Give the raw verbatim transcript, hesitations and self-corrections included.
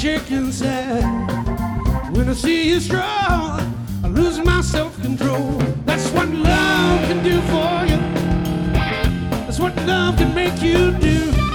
shake inside. When I see you strong, I lose my self-control. That's what love can do for you. That's what love can make you do.